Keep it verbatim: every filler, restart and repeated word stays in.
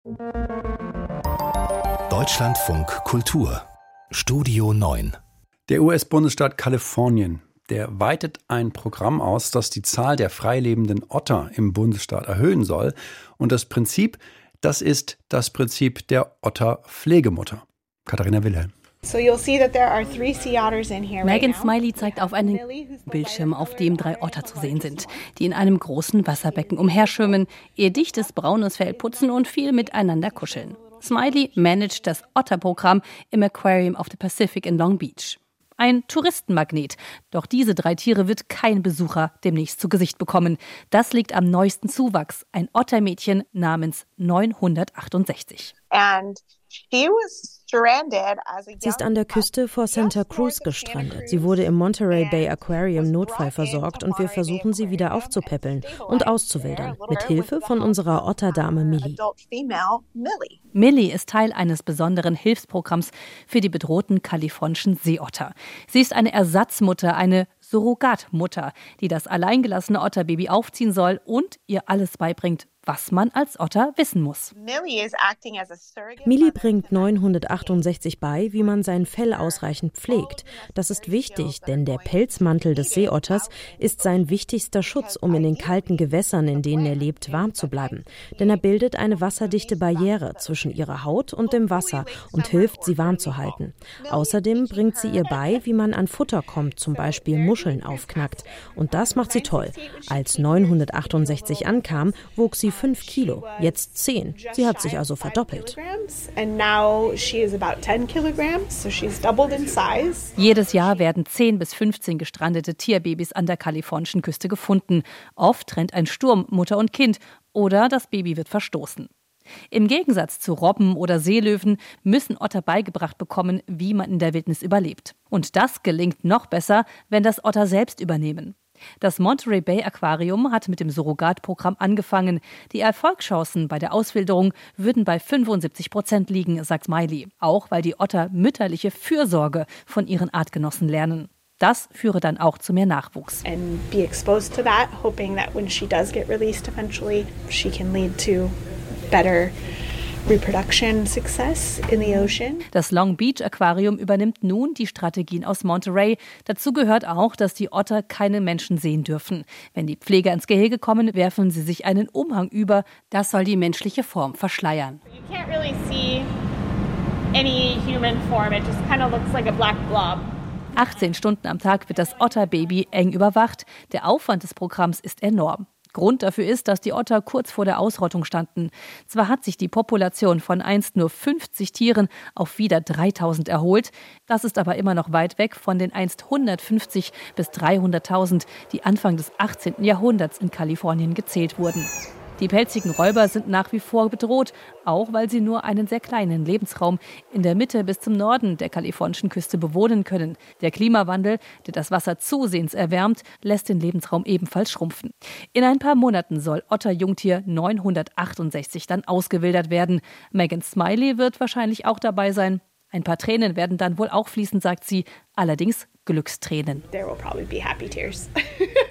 Deutschlandfunk Kultur Studio neun. Der U S-Bundesstaat Kalifornien, der weitet ein Programm aus, das die Zahl der freilebenden Otter im Bundesstaat erhöhen soll. Und das Prinzip, das ist das Prinzip der Otterpflegemutter. Katharina Wilhelm. Megan Smiley zeigt auf einen Bildschirm, auf dem drei Otter zu sehen sind, die in einem großen Wasserbecken umherschwimmen, ihr dichtes braunes Fell putzen und viel miteinander kuscheln. Smiley managt das Otterprogramm im Aquarium of the Pacific in Long Beach. Ein Touristenmagnet. Doch diese drei Tiere wird kein Besucher demnächst zu Gesicht bekommen. Das liegt am neuesten Zuwachs. Ein Ottermädchen namens neunhundertachtundsechzig. And she was Sie ist an der Küste vor Santa Cruz gestrandet. Sie wurde im Monterey Bay Aquarium notfallversorgt und wir versuchen, sie wieder aufzupäppeln und auszuwildern, mit Hilfe von unserer Otterdame Millie. Millie ist Teil eines besonderen Hilfsprogramms für die bedrohten kalifornischen Seeotter. Sie ist eine Ersatzmutter, eine Surrogatmutter, die das alleingelassene Otterbaby aufziehen soll und ihr alles beibringt, was man als Otter wissen muss. Millie bringt neunhundertachtundsechzig bei, wie man sein Fell ausreichend pflegt. Das ist wichtig, denn der Pelzmantel des Seeotters ist sein wichtigster Schutz, um in den kalten Gewässern, in denen er lebt, warm zu bleiben. Denn er bildet eine wasserdichte Barriere zwischen ihrer Haut und dem Wasser und hilft, sie warm zu halten. Außerdem bringt sie ihr bei, wie man an Futter kommt, zum Beispiel Muscheln aufknackt. Und das macht sie toll. Als neunhundertachtundsechzig ankam, wog sie fünf Kilo, jetzt zehn. Sie hat sich also verdoppelt. Jedes Jahr werden zehn bis fünfzehn gestrandete Tierbabys an der kalifornischen Küste gefunden. Oft trennt ein Sturm Mutter und Kind oder das Baby wird verstoßen. Im Gegensatz zu Robben oder Seelöwen müssen Otter beigebracht bekommen, wie man in der Wildnis überlebt. Und das gelingt noch besser, wenn das Otter selbst übernehmen. Das Monterey Bay Aquarium hat mit dem Surrogatprogramm angefangen. Die Erfolgschancen bei der Auswilderung würden bei fünfundsiebzig Prozent liegen, sagt Smiley. Auch weil die Otter mütterliche Fürsorge von ihren Artgenossen lernen. Das führe dann auch zu mehr Nachwuchs. And be exposed to that, hoping that when she does get released eventually, she can lead to better reproduction success in the ocean. Das Long Beach Aquarium übernimmt nun die Strategien aus Monterey. Dazu gehört auch, dass die Otter keine Menschen sehen dürfen. Wenn die Pfleger ins Gehege kommen, werfen sie sich einen Umhang über. Das soll die menschliche Form verschleiern. You can't really see any human form. It just kind of looks like a black blob. achtzehn Stunden am Tag wird das Otterbaby eng überwacht. Der Aufwand des Programms ist enorm. Grund dafür ist, dass die Otter kurz vor der Ausrottung standen. Zwar hat sich die Population von einst nur fünfzig Tieren auf wieder dreitausend erholt. Das ist aber immer noch weit weg von den einst hundertfünfzig bis dreihunderttausend, die Anfang des achtzehnten Jahrhunderts in Kalifornien gezählt wurden. Die pelzigen Räuber sind nach wie vor bedroht, auch weil sie nur einen sehr kleinen Lebensraum in der Mitte bis zum Norden der kalifornischen Küste bewohnen können. Der Klimawandel, der das Wasser zusehends erwärmt, lässt den Lebensraum ebenfalls schrumpfen. In ein paar Monaten soll Otterjungtier neunhundertachtundsechzig dann ausgewildert werden. Megan Smiley wird wahrscheinlich auch dabei sein. Ein paar Tränen werden dann wohl auch fließen, sagt sie, allerdings Glückstränen. There will probably be happy tears.